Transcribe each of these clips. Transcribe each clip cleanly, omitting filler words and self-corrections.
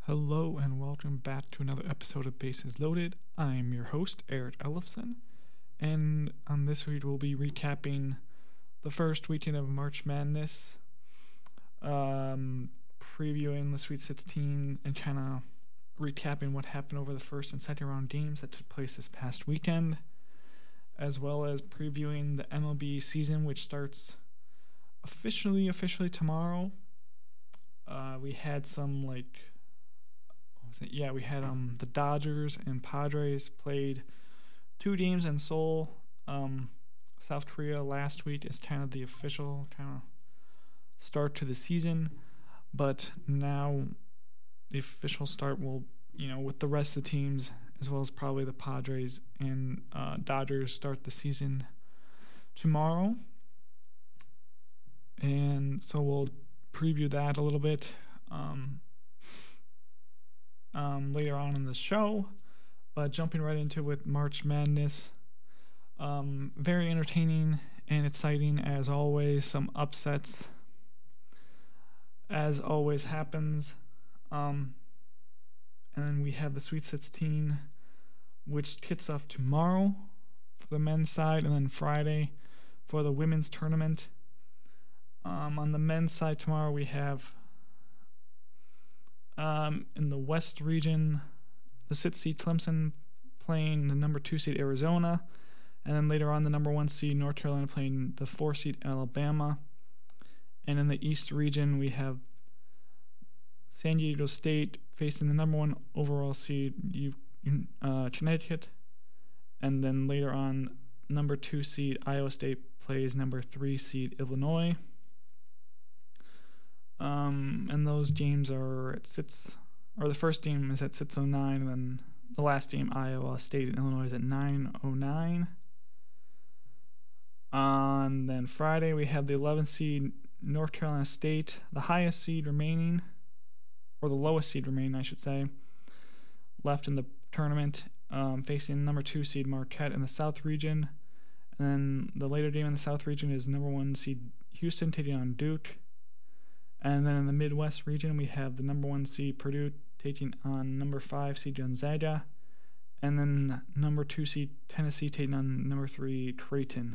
Hello and welcome back to another episode of Bases Loaded. I'm your host, Eric Ellefson, and on this week we'll be recapping the first weekend of March Madness, previewing the Sweet 16 and kind of recapping what happened over the first and second round games that took place this past weekend, as well as previewing the MLB season, which starts officially tomorrow. We had some we had the Dodgers and Padres played two games in Seoul, South Korea last week is kind of the official kind of start to the season, but now the official start will, with the rest of the teams as well as probably the Padres and Dodgers start the season tomorrow. And so we'll preview that a little bit later on in the show. But jumping right into with March Madness, very entertaining and exciting as always. Some upsets as always happens. And then we have the Sweet 16, which kicks off tomorrow for the men's side, and then Friday for the women's tournament. On the men's side tomorrow, we have in the West region, the 6th seed Clemson playing the number 2 seed Arizona, and then later on the number 1 seed North Carolina playing the 4 seed Alabama. And in the East region, we have San Diego State facing the number 1 overall seed Connecticut, and then later on number 2 seed Iowa State plays number 3 seed Illinois. And those games are at the first game is at 6:09, and then the last game, Iowa State and Illinois, is at 9:09. And then Friday, we have the 11th seed North Carolina State, the highest seed remaining, or the lowest seed remaining, I should say, left in the tournament, facing number 2 seed Marquette in the South region. And then the later game in the South region is number 1 seed Houston taking on Duke. And then in the Midwest region, we have the number 1 seed Purdue taking on number 5 seed Gonzaga. And then number 2 seed Tennessee taking on number 3 Creighton.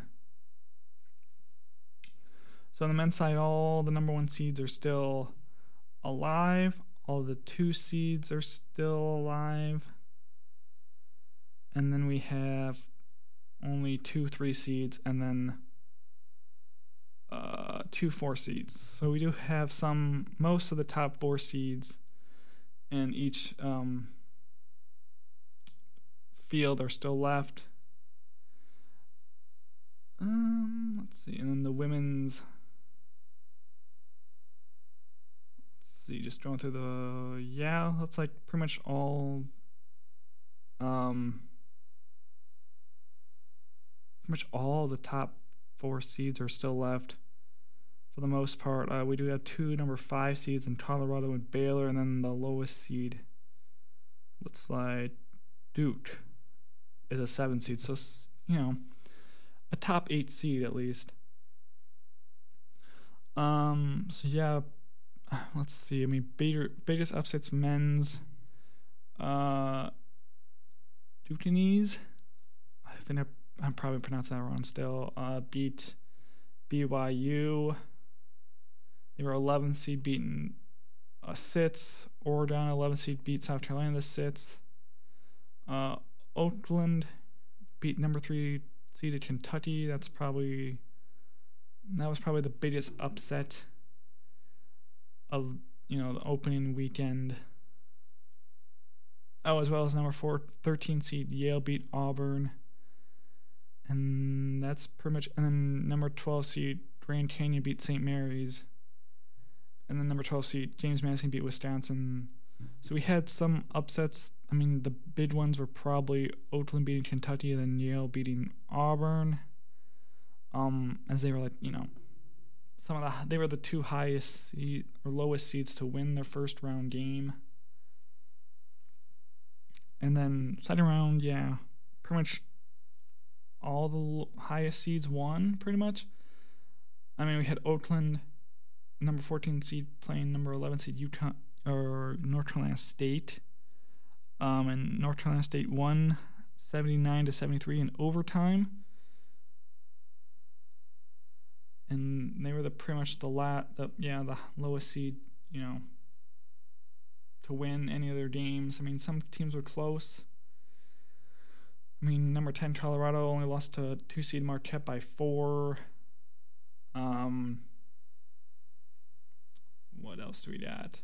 So on the men's side, all the number 1 seeds are still alive. All the 2 seeds are still alive. And then we have only 2 3 seeds, and then 2 4 seeds. So we do have most of the top 4 seeds in each field are still left. Let's see. And then the women's, just going through that's like pretty much all the top 4 seeds are still left for the most part. We do have 2 number 5 seeds in Colorado and Baylor, and then the lowest seed looks like Duke is a 7 seed, so a top 8 seed at least. Let's see. I mean, biggest upsets men's. Ducanese, I think I'm probably pronouncing that wrong still. Beat BYU. They were 11th seed beating Sitz. Oregon 11th seed beat South Carolina the 6th. Oakland beat number 3 seeded Kentucky. That was probably the biggest upset of the opening weekend. Oh, as well as number 13 seed Yale beat Auburn. And that's pretty much. And then number 12 seed Grand Canyon beat St. Mary's. And then number 12 seed James Madison beat Wisconsin. So we had some upsets. I mean, the big ones were probably Oakland beating Kentucky and then Yale beating Auburn. As they were they were the 2 highest seed or lowest seeds to win their first round game. And then second round, pretty much all the highest seeds won, pretty much. I mean, we had Oakland, number 14 seed, playing number 11 seed North Carolina State. And North Carolina State won 79-73 in overtime. And they were pretty much the lowest seed, to win any of their games. I mean, some teams were close. I mean, number 10 Colorado only lost to 2 seed Marquette by 4. What else do we got?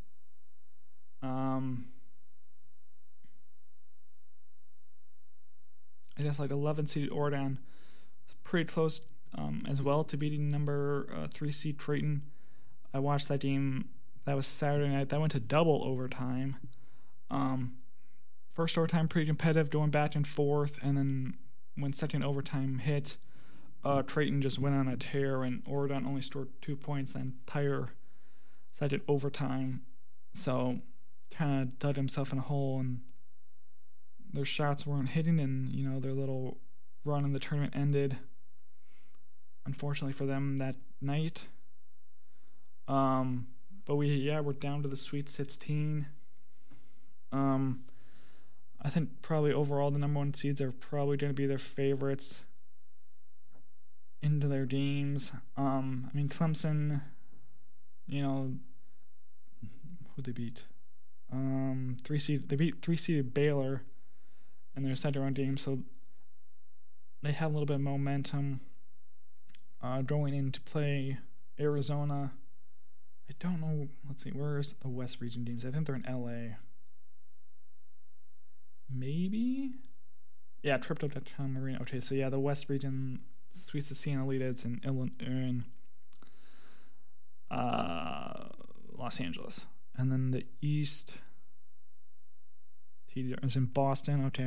I guess 11 seed Oregon was pretty close as well to beating number 3 seed Creighton. I watched that game. That was Saturday night. That went to double overtime. First overtime pretty competitive, going back and forth, and then when second overtime hit, Creighton just went on a tear, and Oregon only scored 2 points the entire second overtime. So kind of dug himself in a hole, and their shots weren't hitting, and their little run in the tournament ended, unfortunately for them, that night. But we're down to the Sweet 16. I think probably overall the number 1 seeds are probably going to be their favorites into their games. I mean, Clemson, who'd they beat? 3 seed. They beat 3 seeded Baylor in their second round game, so they have a little bit of momentum going in to play Arizona. I don't know. Let's see. Where's the West Region games? I think they're in LA. Maybe? Yeah, Crypto.com Arena. Okay, so the West Region Sweet 16 Elite is in Los Angeles. And then the East TDR is in Boston. Okay.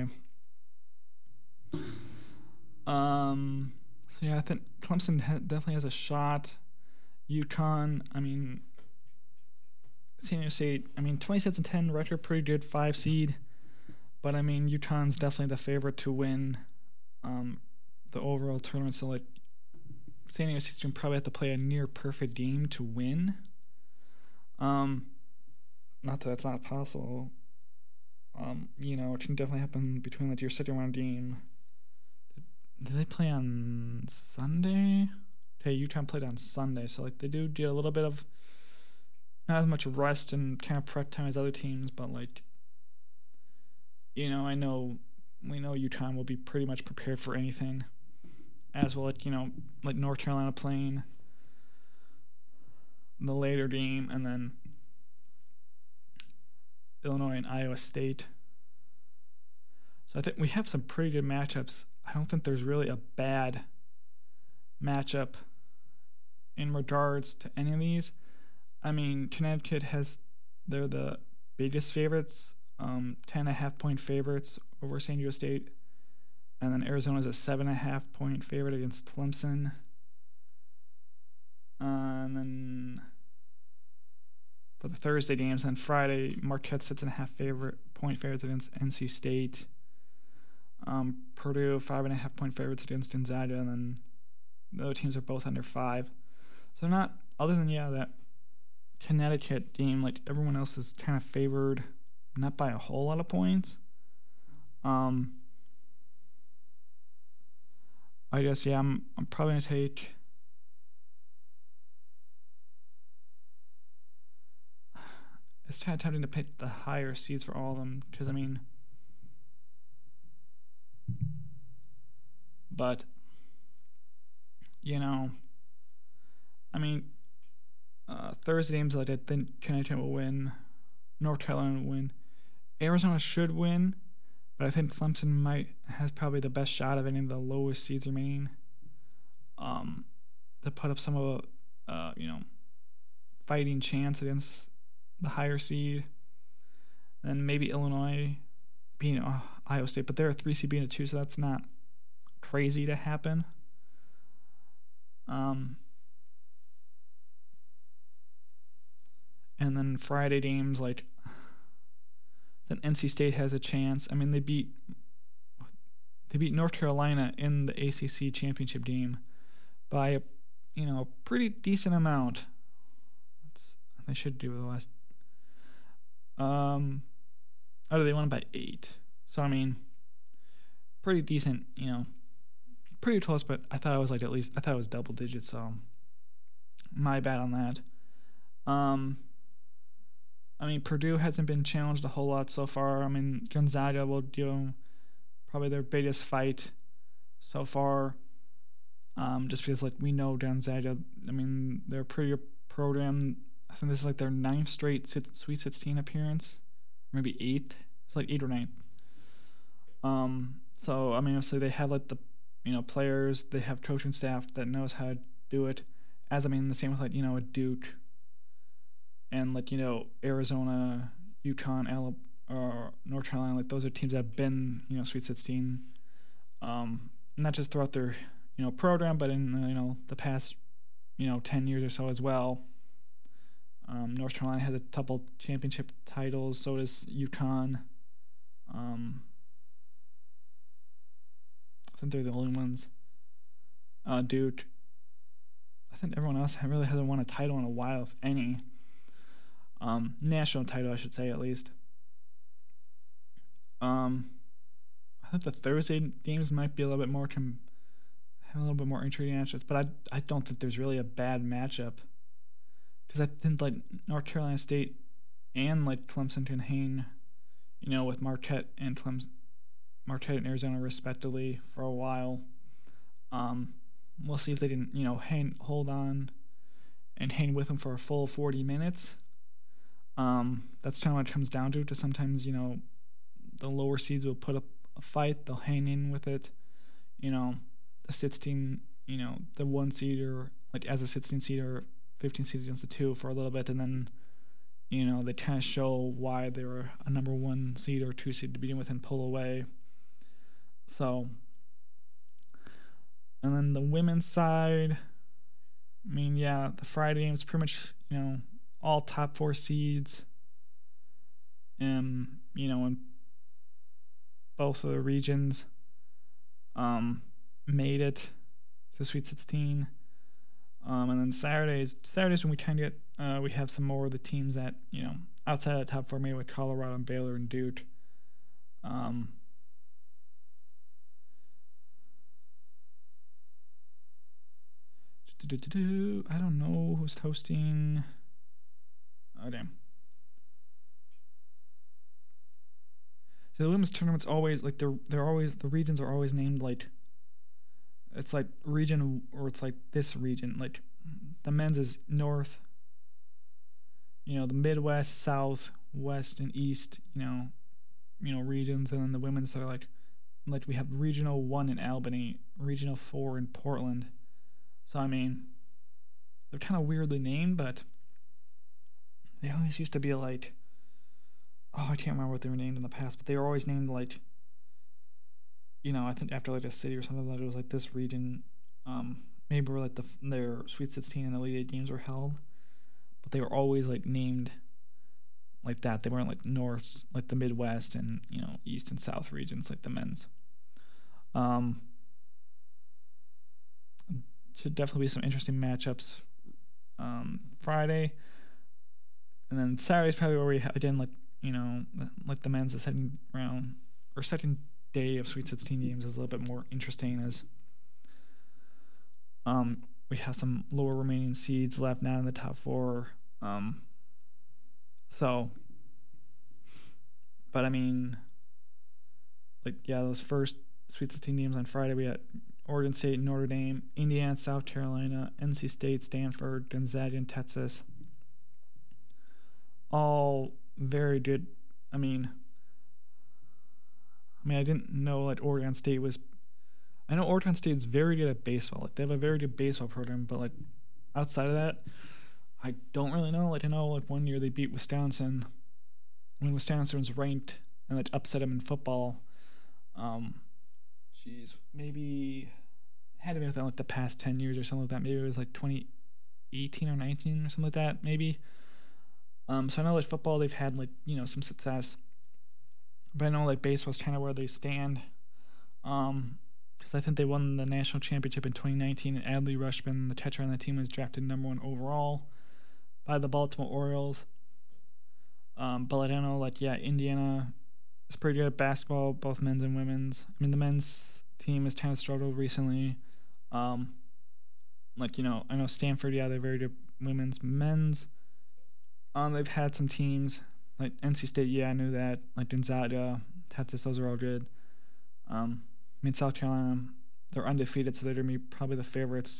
So I think Clemson definitely has a shot. UConn, I mean, San Diego State, 26-10 record, pretty good 5 seed. But I mean, UConn's definitely the favorite to win the overall tournament. So San Diego State's gonna probably have to play a near perfect game to win. Not that it's not possible. It can definitely happen between your second round game. Did they play on Sunday? Okay, UConn played on Sunday, so they do get a little bit of not as much rest and kind of prep time as other teams, but we know UConn will be pretty much prepared for anything, as well like North Carolina playing the later game, and then Illinois and Iowa State. So I think we have some pretty good matchups. I don't think there's really a bad matchup in regards to any of these. I mean, Connecticut they're the biggest favorites, 10.5 point favorites over San Diego State. And then Arizona's a 7.5 point favorite against Clemson. And then for the Thursday games, then Friday, Marquette 6.5 point favorites against NC State. Purdue 5.5 point favorites against Gonzaga, and then the other teams are both under 5. So not other than that Connecticut game, everyone else is kind of favored, not by a whole lot of points. I guess I'm probably gonna take. It's kind of tempting to pick the higher seeds for all of them because but Thursday games, I think Connecticut will win, North Carolina will win, Arizona should win, but I think Clemson has probably the best shot of any of the lowest seeds remaining, to put up some of a fighting chance against the higher seed. And maybe Illinois beating Iowa State, but they're a 3 seed being a 2, so that's not crazy to happen. And then Friday games, then NC State has a chance. They beat North Carolina in the ACC championship game by a pretty decent amount. They should do the last. Um, oh, they won by 8. So I mean, pretty decent. Pretty close. But I thought it was like at least I thought it was double digits. So my bad on that. Um, I mean, Purdue hasn't been challenged a whole lot so far. I mean, Gonzaga will do probably their biggest fight so far. Just because like we know Gonzaga, I mean, they're a pretty good program. I think this is like their 9th straight Sweet 16 appearance, maybe 8th. It's like 8th or 9th. So I mean, obviously they have like the players, they have coaching staff that knows how to do it. As I mean, the same with like a Duke and like Arizona, UConn, Alabama, or North Carolina. Like those are teams that have been Sweet 16, not just throughout their program, but in the past 10 years or so as well. North Carolina has a couple championship titles. So does UConn. I think they're the only ones. Duke. I think everyone else really hasn't won a title in a while, if any. National title, I should say, at least. I think the Thursday games might be a little bit more have a little bit more intriguing matchups, but I don't think there's really a bad matchup, because I think like North Carolina State and like Clemson can hang, with Marquette and Arizona respectively for a while. We'll see if they can hold on and hang with them for a full 40 minutes. That's kind of what it comes down to. Because sometimes the lower seeds will put up a fight, they'll hang in with it. The 16, the 1 seed or like as a 16 seed or 15 seed against the 2 for a little bit, and then they kind of show why they were a number 1 seed or 2 seed to begin with and pull away. So, and then the women's side, I mean, yeah, the Friday game is pretty much all top 4 seeds, in both of the regions made it to the Sweet 16. And then Saturdays when we kind of get we have some more of the teams that outside of the top 4 made with Colorado and Baylor and Duke. I don't know who's hosting. Oh damn. So the women's tournament's always like they're always, the regions are always named like, it's like region, or it's like this region. Like the men's is North, the Midwest, South, West, and East, regions, and then the women's are like we have Regional 1 in Albany, Regional 4 in Portland. So I mean, they're kind of weirdly named, but they always used to be like, I can't remember what they were named in the past, but they were always named like, I think after like a city or something, that it was like this region. Maybe where like their Sweet 16 and Elite 8 games were held, but they were always like named like that. They weren't like North, like the Midwest and East and South regions like the men's. Should definitely be some interesting matchups Friday, and then Saturday's probably where we again like the men's, the second round or second day of Sweet 16 games is a little bit more interesting, as we have some lower remaining seeds left now in the top 4. So, but I mean, like, yeah, those first Sweet 16 games on Friday, we had Oregon State, Notre Dame, Indiana, South Carolina, NC State, Stanford, Gonzaga, and Texas. All very good. I mean, I didn't know that Oregon State was. I know Oregon State is very good at baseball. Like, they have a very good baseball program, but like outside of that, I don't really know. Like, I know like one year they beat Wisconsin when Wisconsin was ranked, and like upset them in football. Maybe it had to be within like the past 10 years or something like that. Maybe it was like 2018 or 19 or something like that. Maybe. So I know like football, they've had like some success, but I know like baseball's kind of where they stand. Because I think they won the national championship in 2019, and Adley Rutschman, the catcher on the team, was drafted number 1 overall by the Baltimore Orioles. But I don't know, like, yeah, Indiana is pretty good at basketball, both men's and women's. I mean, the men's team has kind of struggled recently. Um, like, I know Stanford, yeah, they're very good women's. Men's, they've had some teams, like NC State, yeah, I knew that. Like Gonzaga, Texas, those are all good. I mean, South Carolina, they're undefeated, so they're going to be probably the favorites,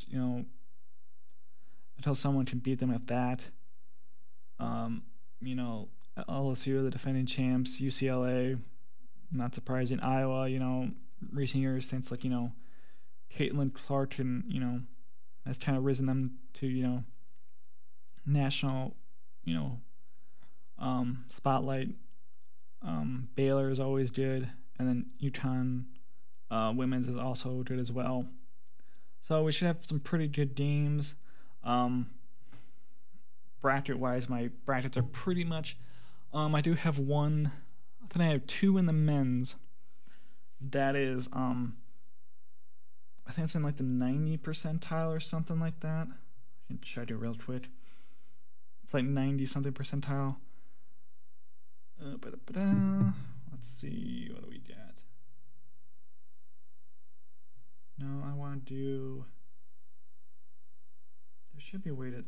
until someone can beat them at that. Um, you know, LSU, the defending champs, UCLA, not surprising. Iowa, recent years since, like, Caitlin Clark and, has kind of risen them to, national, you know, spotlight. Baylor is always good, and then UConn women's is also good as well. So we should have some pretty good games. Um, Bracket wise, my brackets are pretty much. I do have one. I think I have two in the men's. That is, I think it's in like the 90 percentile or something like that. I can check it real quick. It's like 90 something percentile. Let's see, what do we got? No, I want to do. There should be a way to.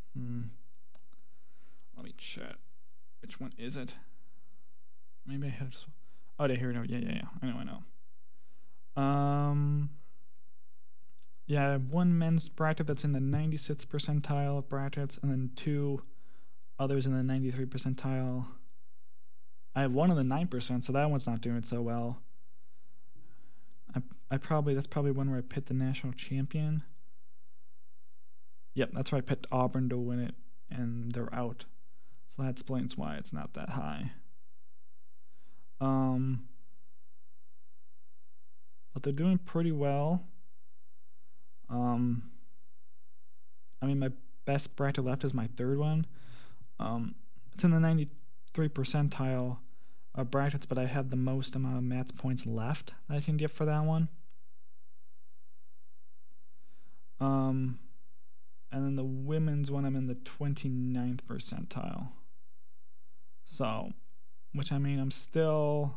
Let me check. Which one is it? Maybe I had. Oh, here we go. Yeah. I know. Yeah, I have one men's bracket that's in the 96th percentile of brackets, and then two others in the 93 percentile. I have one in the 9%, so that one's not doing so well. That's probably one where I picked the national champion. Yep, that's where I picked Auburn to win it, and they're out. So that explains why it's not that high. But they're doing pretty well. I mean, my best bracket left is my third one. It's in the 93 percentile of brackets, but I have the most amount of match points left that I can get for that one. And then the women's one, I'm in the 29th percentile. So, which I mean, I'm still,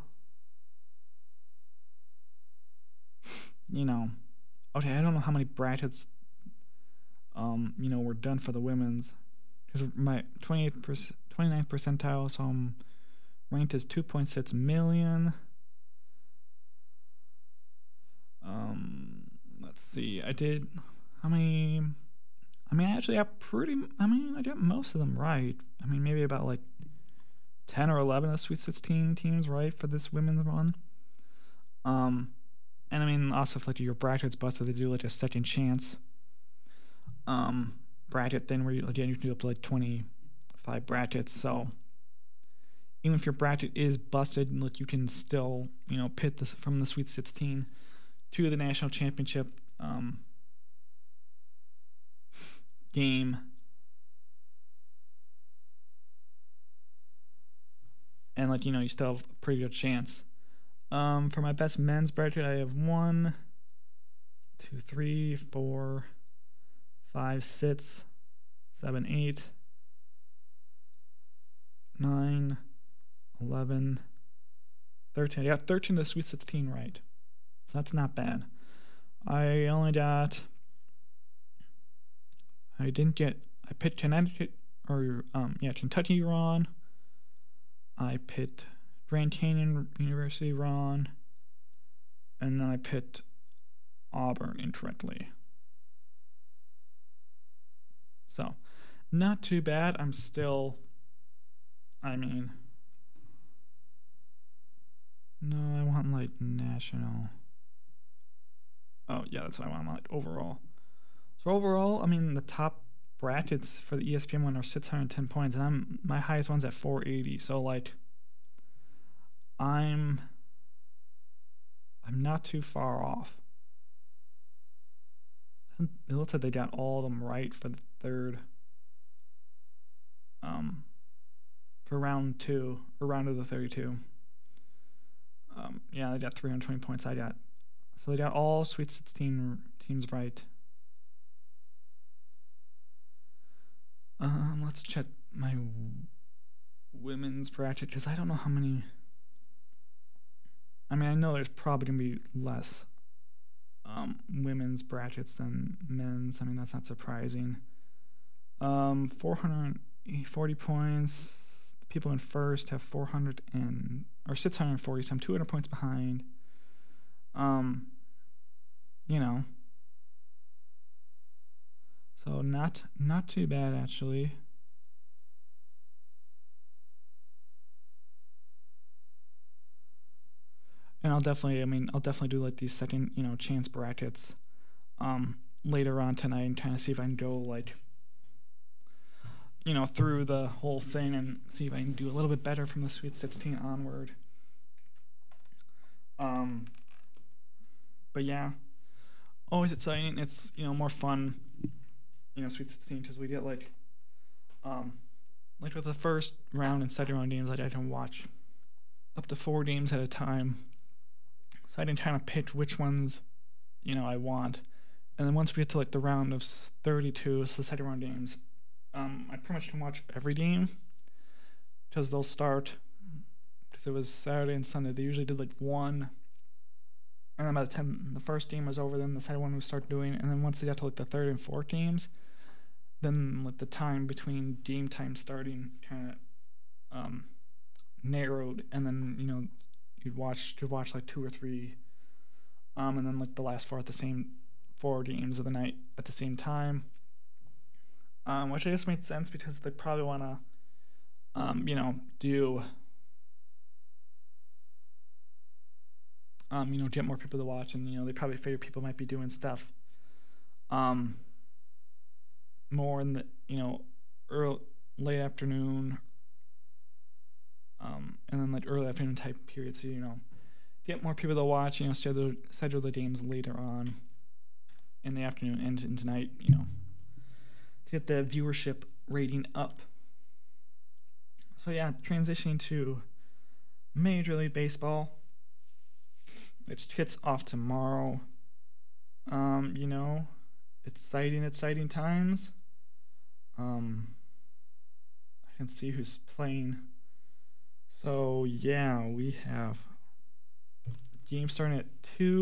okay, I don't know how many brackets, were done for the women's. Because my 29th percentile, so I'm ranked as 2.6 million. Let's see, I did, how many, I actually got I got most of them right. Maybe about like 10 or 11 of the Sweet 16 teams right for this women's run. And also if like your bracket's busted, they do like a second chance bracket then where you can do up to like 25 brackets. So even if your bracket is busted, like you can still pit from the Sweet 16 to the national championship game. And you still have a pretty good chance. For my best men's bracket, I have 1, 2, 3, 4, 5, 6, 7, 8, 9, 11, 13. I got 13 to the Sweet 16 right. So that's not bad. I picked Connecticut, Kentucky wrong. I picked Grand Canyon University wrong. And then I picked Auburn incorrectly. So, not too bad. I'm still, no, I want like national. Oh, yeah, that's what I want, like overall. So overall, the top brackets for the ESPN one are 610 points, and my highest one's at 480. So like, I'm not too far off. It looks like they got all of them right for the third. For round 2 or round of the 32. Yeah, they got 320 points. So they got all Sweet 16 teams right. Let's check my women's bracket because I don't know how many. I mean, I know there's probably gonna be less women's brackets than men's. I mean, that's not surprising. 440 points. The people in first have 640, so I'm 200 points behind. You know, so not too bad actually. And I'll definitely do like these second, chance brackets later on tonight and kind of see if I can go like, through the whole thing and see if I can do a little bit better from the Sweet 16 onward. But yeah, always exciting. It's, more fun, Sweet 16 because we get like with the first round and second round games, like I can watch up to 4 games at a time. So I can kind of pick which ones, I want. And then once we get to like the round of 32, so the second round games, I pretty much can watch every game because they'll start, because it was Saturday and Sunday, they usually did like one. And then by the time the first game was over, then the second one would start doing. And then once they got to like the third and fourth games, then like the time between game time starting kind of narrowed. And then, you'd watch like 2 or 3, and then like the last 4 games of the night at the same time, which I guess made sense because they probably want to, do, get more people to watch, and they probably figure people might be doing stuff, more in the early late afternoon. And then like early afternoon type period, so get more people to watch. Schedule the games later on in the afternoon and into night. To get the viewership rating up. So yeah, transitioning to Major League Baseball, which kicks off tomorrow. Exciting times. I can see who's playing. So yeah, we have game starting at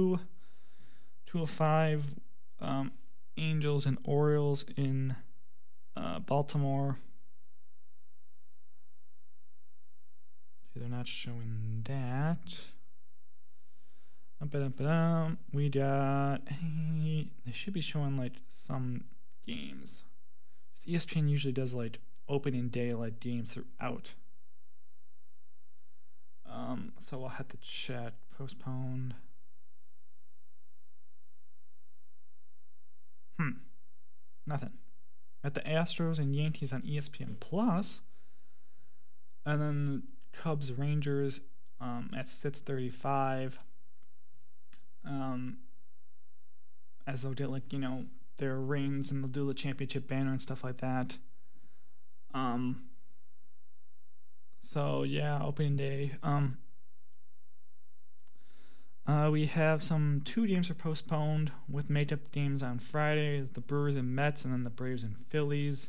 2:05. Angels and Orioles in Baltimore. See, they're not showing that. We got. They should be showing like some games. ESPN usually does like opening day like games throughout. So we'll have to check. Postponed. Nothing. At the Astros and Yankees on ESPN Plus, and then Cubs Rangers at 6:35. As they'll get like their rings and they'll do the championship banner and stuff like that. So yeah, opening day. We have 2 games are postponed with makeup games on Friday. The Brewers and Mets, and then the Braves and Phillies.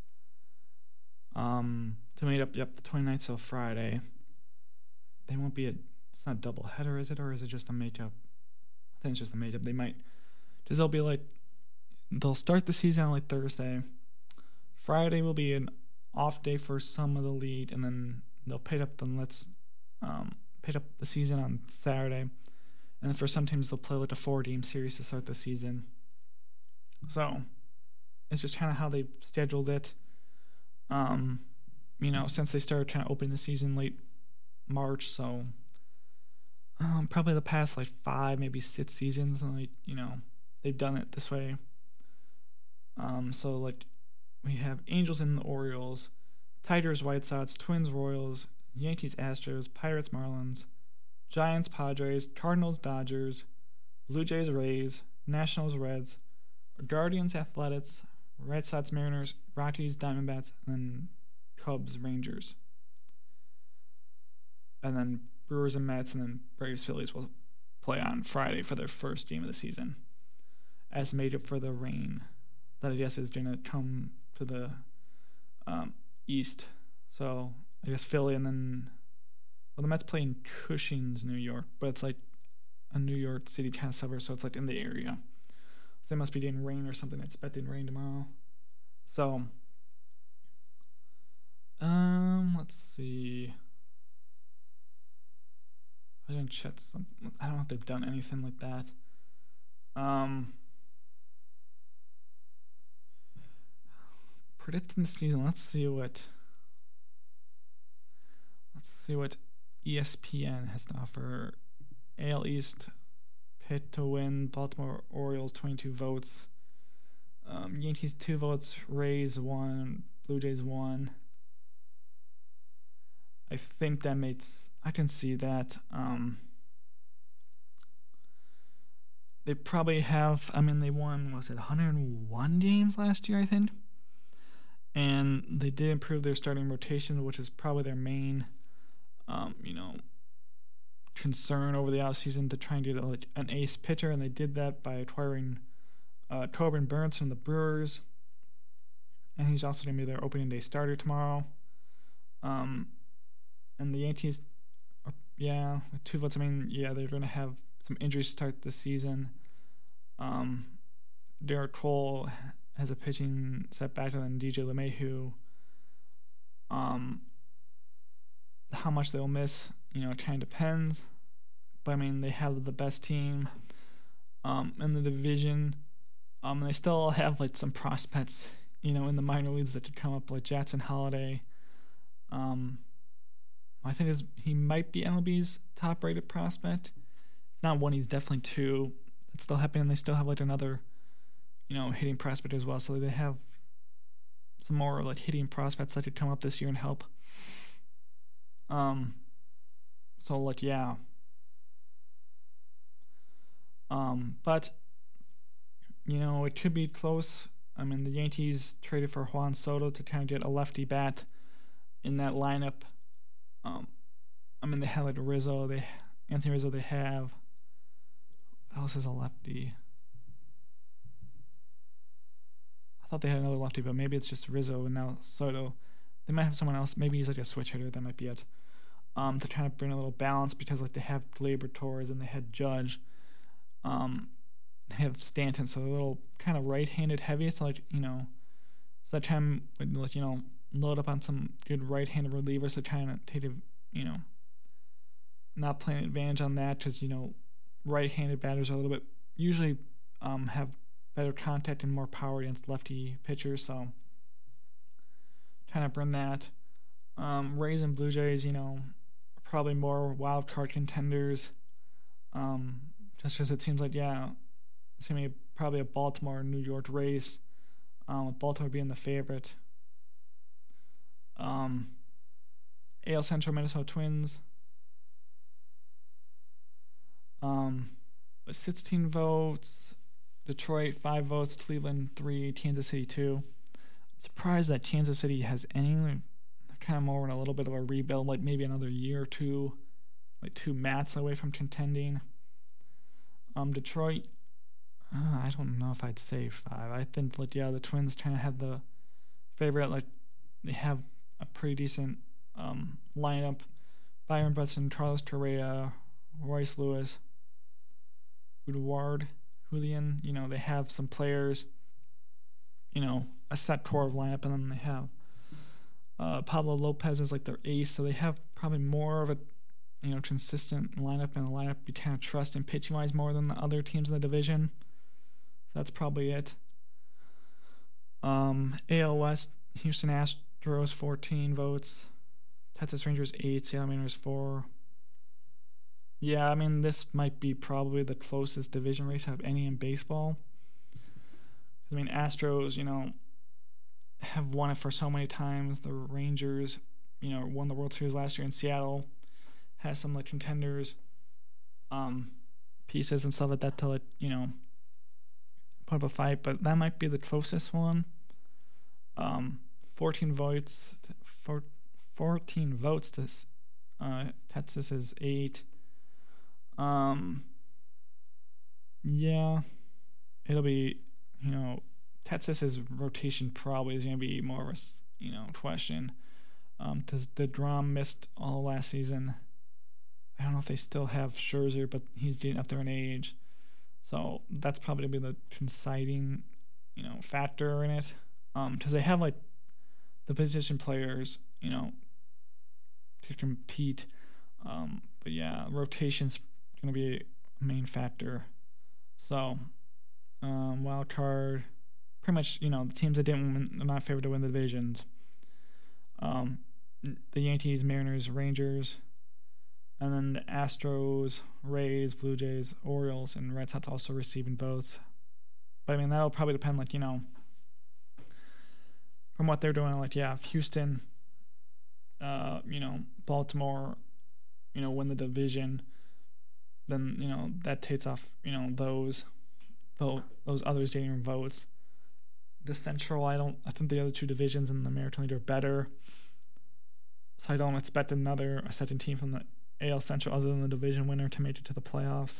To make up, the 29th, so Friday. They won't be it's not a double header, is it? Or is it just a makeup? I think it's just a makeup. They might, because they'll start the season on like Thursday. Friday will be an off day for some of the league, and then they'll pick up the season on Saturday. And then for some teams, they'll play like a 4-game series to start the season. So it's just kind of how they scheduled it. Since they started kind of opening the season late March, so probably the past like 5, maybe 6 seasons, and they've done it this way. So like we have Angels and the Orioles, Tigers, White Sox, Twins, Royals, Yankees, Astros, Pirates, Marlins, Giants, Padres, Cardinals, Dodgers, Blue Jays, Rays, Nationals, Reds, Guardians, Athletics, Red Sox, Mariners, Rockies, Diamondbacks, and then Cubs, Rangers. And then Brewers and Mets, and then Braves, Phillies will play on Friday for their first game of the season, as made up for the rain that I guess is going to come to the east. So I guess Philly, and then the Mets play in Cushing, New York, but it's like a New York City kind of suburb, so it's like in the area. So they must be getting rain or something. Expecting rain tomorrow. So, let's see. I didn't check some. I don't know if they've done anything like that. Predicting the season. Let's see what ESPN has to offer. AL East, Pitt to win. Baltimore Orioles 22 votes. Yankees 2 votes. Rays 1. Blue Jays 1. I think that makes. I can see that. They probably have. I mean, they won. Was it 101 games last year? I think. And they did improve their starting rotation, which is probably their main, concern over the offseason to try and get an ace pitcher, and they did that by acquiring Corbin Burns from the Brewers, and he's also going to be their opening day starter tomorrow. And the Yankees, with 2 votes. I mean, they're going to have some injuries start this season. Derek Cole has a pitching setback, and then DJ LeMahieu. How much they'll miss, it kind of depends. But I mean, they have the best team in the division. And they still have like some prospects, in the minor leagues that could come up, like Jackson Holiday. I think he might be MLB's top-rated prospect. If not one, he's definitely 2. It's still happening. They still have like another, hitting prospect as well. So they have some more like hitting prospects that could come up this year and help. So like, yeah. But it could be close. I mean, the Yankees traded for Juan Soto to kind of get a lefty bat in that lineup. I mean, they had like Anthony Rizzo. They have. Who else is a lefty? I thought they had another lefty, but maybe it's just Rizzo and now Soto. They might have someone else. Maybe he's like a switch hitter. That might be it. To try to bring a little balance, because like they have Gleyber Torres and they had Judge. They have Stanton, so they're a little kind of right-handed heavy. So like so that time would like load up on some good right-handed relievers to try and take not playing advantage on that, because right-handed batters are a little bit usually have better contact and more power against lefty pitchers. So trying to bring that. Rays and Blue Jays, probably more wild card contenders. Just because it seems like, it's going to be probably a Baltimore-New York race, with Baltimore being the favorite. AL Central, Minnesota Twins. With 16 votes. Detroit, 5 votes. Cleveland, 3. Kansas City, 2. I'm surprised that Kansas City has any. They're kind of more in a little bit of a rebuild, like maybe another year or two, like 2 mats away from contending. Detroit, I don't know if I'd say 5. I think the Twins trying to have the favorite. Like they have a pretty decent lineup. Byron Buxton, Carlos Correa, Royce Lewis, Julian. They have some players. A set core of lineup, and then they have Pablo Lopez is like their ace, so they have probably more of a consistent lineup, and a lineup you kind of trust in pitching wise more than the other teams in the division. So that's probably it. AL West, Houston Astros 14 votes, Texas Rangers 8, Seattle Mariners 4. Yeah, I mean, this might be probably the closest division race of any in baseball. I mean, Astros, have won it for so many times. The Rangers, won the World Series last year in Seattle. Has some like contenders, pieces and stuff like that to put up a fight, but that might be the closest one. 14 votes. 14 votes to Texas is 8. It'll be Texas's rotation probably is going to be more of a question. Because DeGrom missed all last season. I don't know if they still have Scherzer, but he's getting up there in age. So that's probably going to be the deciding, factor in it. Because they have, like, the position players, to compete. But yeah, rotation's going to be a main factor. So, wild card, pretty much, the teams that didn't win are not favored to win the divisions. The Yankees, Mariners, Rangers, and then the Astros, Rays, Blue Jays, Orioles, and Red Sox also receiving votes. But I mean, that'll probably depend, from what they're doing. Like, yeah, if Houston, Baltimore, win the division, then that takes off, those others getting votes. The Central, I think the other two divisions in the American League are better. So I don't expect a second team from the AL Central other than the division winner to make it to the playoffs.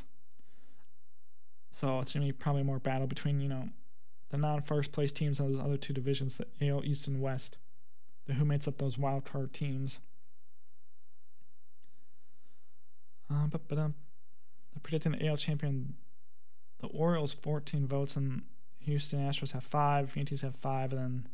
So it's going to be probably more battle between, the non-first place teams in those other two divisions, the AL East and West, who makes up those wild card teams. They're predicting the AL champion, the Orioles 14 votes, and Houston Astros have 5, Yankees have 5,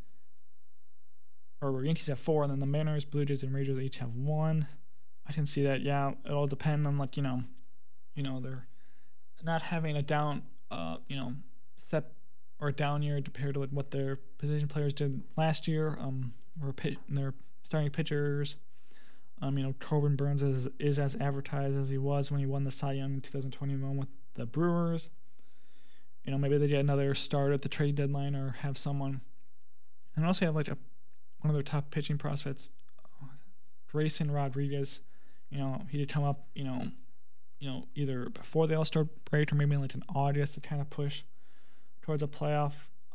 Yankees have 4, and then the Mariners, Blue Jays, and Rangers each have 1. I can see that. Yeah, it'll depend on they're not having a down, set or a down year compared to what their position players did last year. Their starting pitchers. Corbin Burns is as advertised as he was when he won the Cy Young in 2021 with the Brewers. Maybe they get another start at the trade deadline or have someone. And also have one of their top pitching prospects, Grayson Rodriguez. He did come up, either before the All-Star break or maybe in August to kind of push towards a playoff,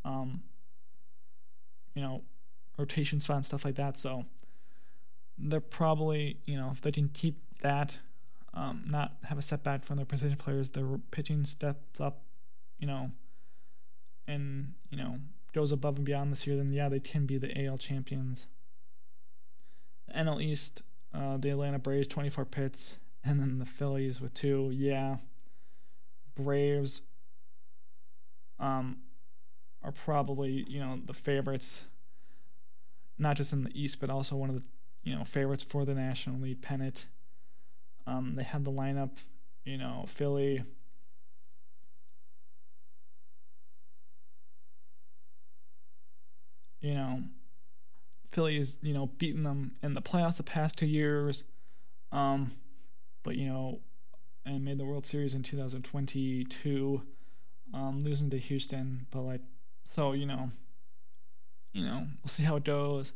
rotation spot and stuff like that. So they're probably, if they can keep that, not have a setback from their position players, their pitching steps up, and, goes above and beyond this year, then yeah, they can be the AL champions. The NL East, the Atlanta Braves, 24 pits, and then the Phillies with 2. Yeah, Braves are probably, the favorites, not just in the East, but also one of the, favorites for the National League pennant. They have the lineup, Philly, Philly is, beating them in the playoffs the past 2 years, but, and made the World Series in 2022, losing to Houston, but, so, we'll see how it goes.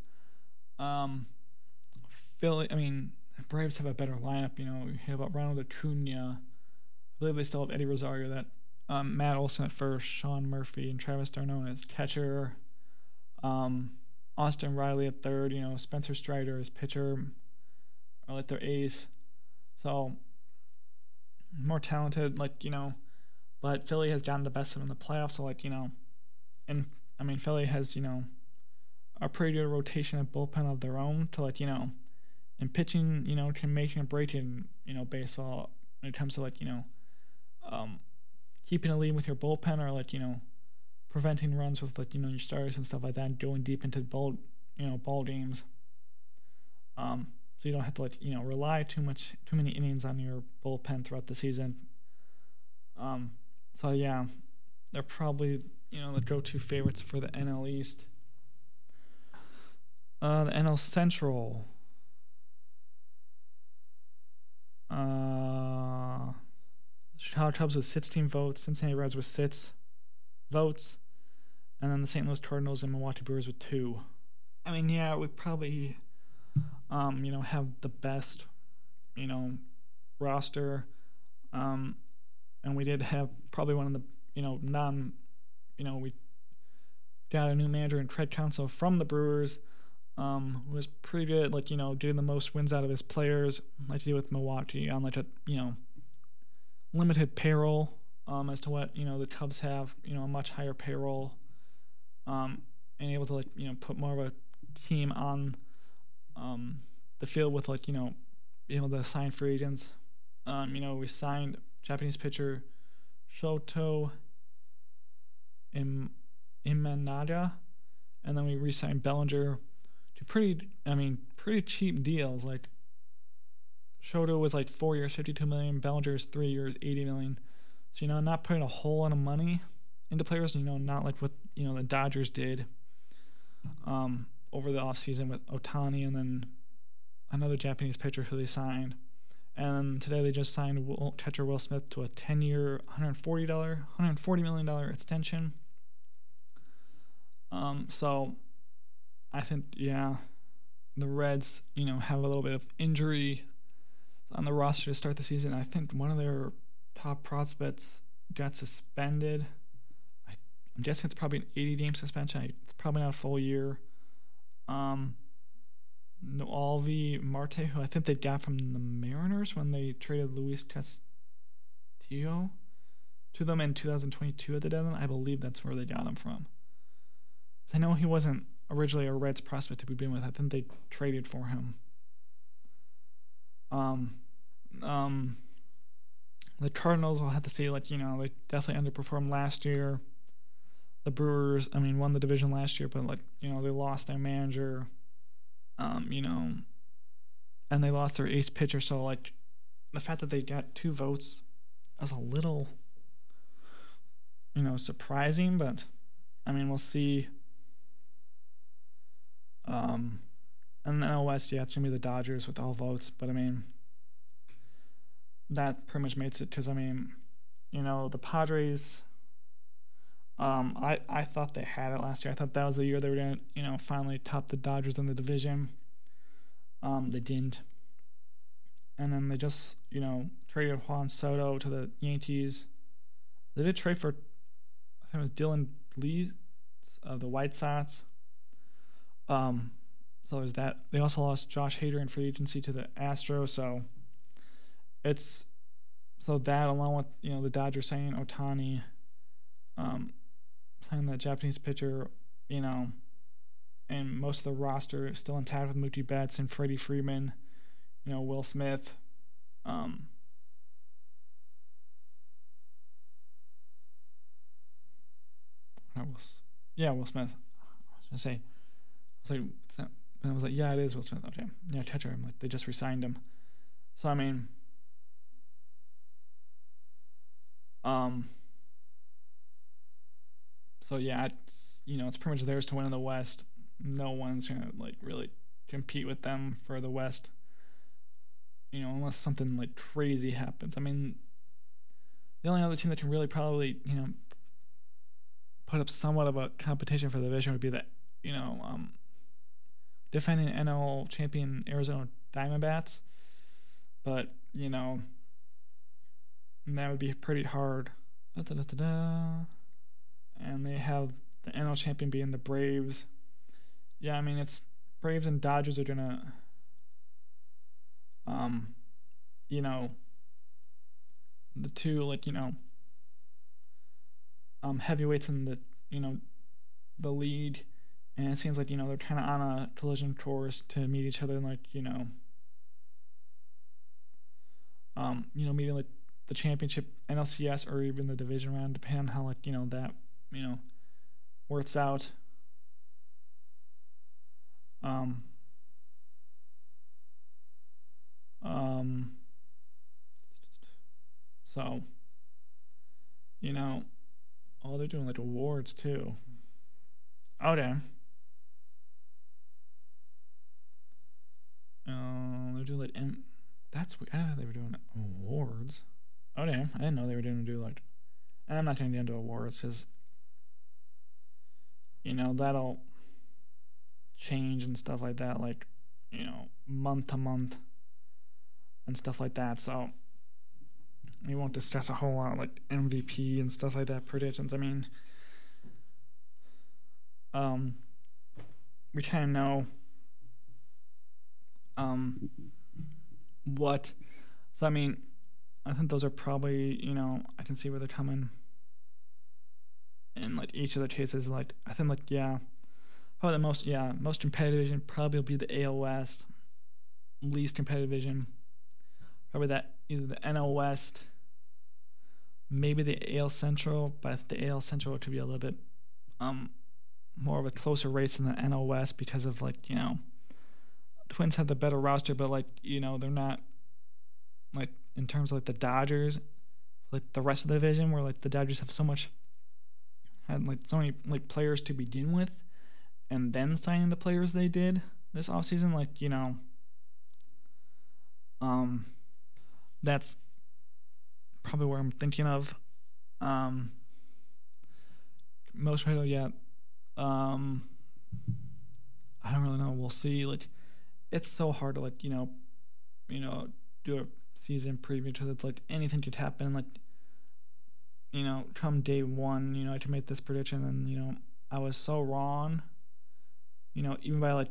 Braves have a better lineup, you have Ronald Acuna, I believe they still have Eddie Rosario, that, Matt Olson at first, Sean Murphy, and Travis d'Arnaud as catcher, Austin Riley at third, Spencer Strider as pitcher, or their ace. So, more talented, but Philly has gotten the best of them in the playoffs. So, Philly has, a pretty good rotation at bullpen of their own to, and pitching, can make and break in, baseball when it comes to, keeping a lead with your bullpen or, preventing runs with your starters and stuff like that, and going deep into ball games. So you don't have to rely too many innings on your bullpen throughout the season. So yeah, they're probably the go-to favorites for the NL East. The NL Central. Chicago Cubs with 16 votes, Cincinnati Reds with 6 votes, and then the St. Louis Cardinals and Milwaukee Brewers with 2. We probably, have the best, roster, and we did have probably one of the, we got a new manager in Craig Counsell from the Brewers, who was pretty good, getting the most wins out of his players, like he did with Milwaukee on a, limited payroll, as to what the Cubs have, a much higher payroll, and able to put more of a team on the field with like being able to sign free agents. We signed Japanese pitcher Shoto Imanaga, and then we re-signed Bellinger to pretty cheap deals. Like Shoto was like 4 years, 52 million. Bellinger's 3 years, 80 million. So not putting a whole lot of money into players. Not like what the Dodgers did over the offseason with Otani and then another Japanese pitcher who they signed. And today they just signed catcher Will Smith to a 10-year, $140 million extension. So I think, the Reds, have a little bit of injury on the roster to start the season. I think one of their top prospects got suspended. I'm guessing it's probably an 80-game suspension. It's probably not a full year. Noelvi Marte, who I think they got from the Mariners when they traded Luis Castillo to them in 2022 at the deadline. I believe that's where they got him from. I know he wasn't originally a Reds prospect to begin with. I think they traded for him. The Cardinals will have to see. They definitely underperformed last year. The Brewers, won the division last year, but they lost their manager. And they lost their ace pitcher. So the fact that they got 2 votes was a little, surprising. But we'll see. And then NL West, it's gonna be the Dodgers with all votes. But that pretty much makes it because the Padres. I thought they had it last year. I thought that was the year they were gonna finally top the Dodgers in the division. They didn't, and then they just traded Juan Soto to the Yankees. They did trade for, I think it was Dylan Lee of the White Sox. So there's that. They also lost Josh Hader in free agency to the Astros. So that along with the Dodgers saying Otani, saying that Japanese pitcher, and most of the roster is still intact with Mookie Betts and Freddie Freeman, Will Smith. Will Smith. I was gonna say, I was like, yeah, it is Will Smith. Okay, catcher. They just re-signed him. So So it's pretty much theirs to win in the West. No one's gonna really compete with them for the West. Unless something crazy happens. The only other team that can really probably put up somewhat of a competition for the division would be the defending NL champion Arizona Diamondbacks. But that would be pretty hard. And they have the NL champion being the Braves. It's Braves and Dodgers are gonna, the two heavyweights in the league, and it seems they're kind of on a collision course to meet each other, meeting the championship NLCS or even the division round, depending on how that works out. So they're doing awards too. Okay. They're doing that's weird. I didn't know they were doing awards. Okay, I didn't know they were doing I'm not going to get into awards because that'll change and stuff like that, month to month and stuff like that. So we won't discuss a whole lot MVP and stuff like that, predictions. We kind of know what. So I think those are probably I can see where they're coming in each of the cases. I think Probably the most competitive division probably will be the AL West. Least competitive division, probably that either the NL West, maybe the AL Central, but I think the AL Central could be a little bit more of a closer race than the NL West because of Twins have the better roster, but they're not like in terms of like the Dodgers, like the rest of the division where like the Dodgers have so many like players to begin with, and then signing the players they did this offseason, that's probably where I'm thinking of. Most likely, yeah. I don't really know. We'll see. It's so hard to do a season preview because it's like anything could happen. Come day one, I could make this prediction, and I was so wrong. Even by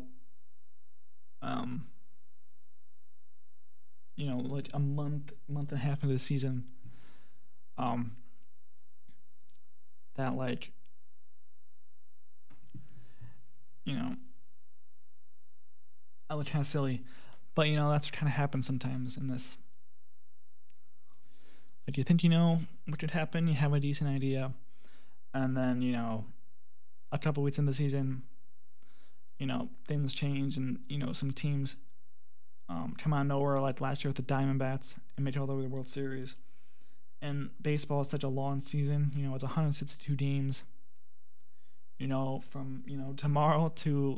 a month and a half into the season, that I look kind of silly, but that's what kind of happens sometimes in this. Like you think what could happen, you have a decent idea, and then a couple weeks in the season, things change, and some teams come out of nowhere, like last year with the Diamondbacks, and make it all the way to the World Series. And baseball is such a long season. It's 162 games. From tomorrow to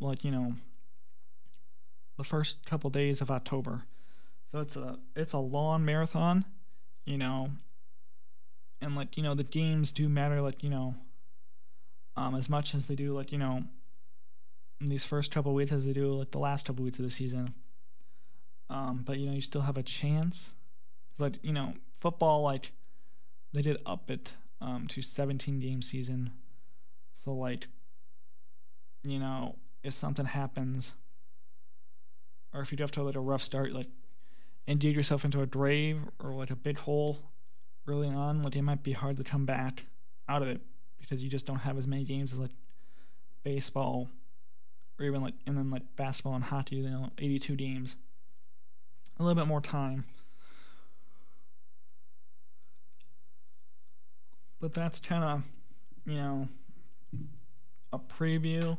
the first couple days of October. So it's a long marathon, and the games do matter, as much as they do in these first couple weeks as they do the last couple weeks of the season. But you still have a chance. It's football, they did up it to 17 game season. So if something happens, or if you do have to a rough start, and dig yourself into a grave or a big hole early on, it might be hard to come back out of it because you just don't have as many games as baseball, or even and then basketball and hockey, 82 games. A little bit more time. But that's kind of, a preview.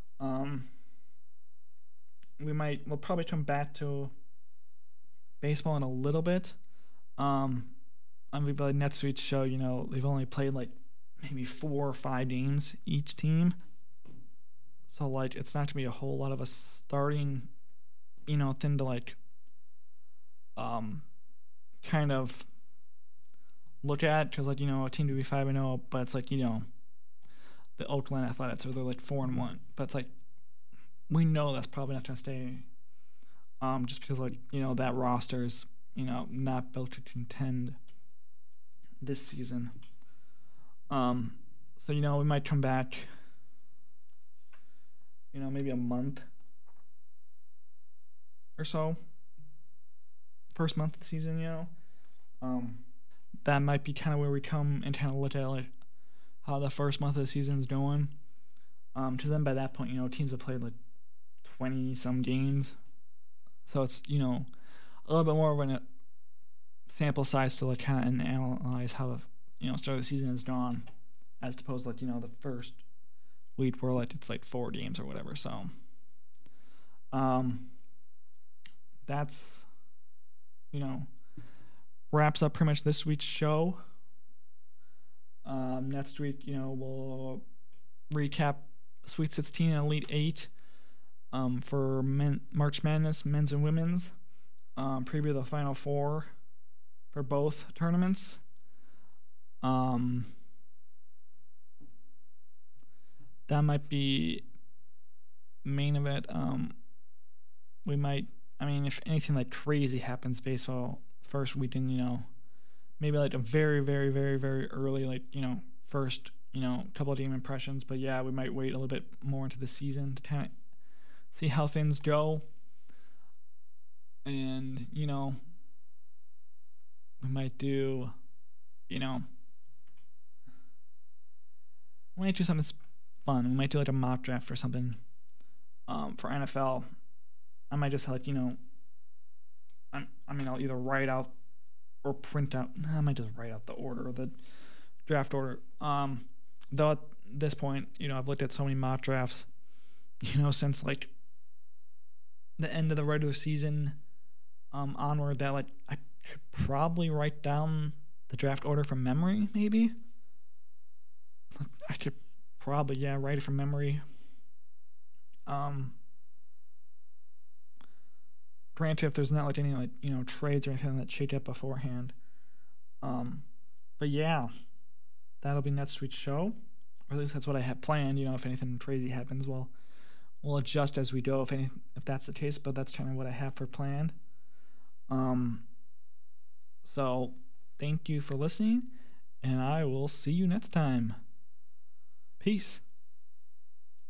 We'll probably come back to baseball in a little bit. On maybe next week's show, they've only played maybe 4 or 5 games each team. So it's not gonna be a whole lot of a starting, thing to kind of look at, because a team to be 5-0, but it's the Oakland Athletics, or they're 4-1, but it's we know that's probably not gonna stay, just because that roster is not built to contend this season. So we might come back maybe a month or so, first month of the season, that might be kind of where we come and kind of look at how the first month of the season is going. Because then by that point, teams have played 20 some games, so it's a little bit more of a sample size to kind of analyze how the start of the season is gone, as opposed to the first week where it's 4 games or whatever. So that's wraps up pretty much this week's show. Next week, we'll recap Sweet 16 and Elite 8 for March Madness, men's and women's. Preview the Final Four for both tournaments. That might be main event. We might, if anything crazy happens, baseball first weekend, maybe a very, very, very, very early, first, couple of game impressions. But yeah, we might wait a little bit more into the season to kind of see how things go. And, we might do, we might do something fun. We might do like a mock draft or something. For NFL, I might just like I'll either write out or print out. I might just write out the order, the draft order. Though at this point, I've looked at so many mock drafts, since like the end of the regular season, onward, that like I could probably write down the draft order from memory. Maybe I could probably write it from memory. Granted, if there's not like any like trades or anything that shake up beforehand. But yeah, that'll be next week's show, or at least that's what I have planned. If anything crazy happens, we'll adjust as we go if that's the case. But that's kind of what I have for planned. So thank you for listening, and I will see you next time. Peace.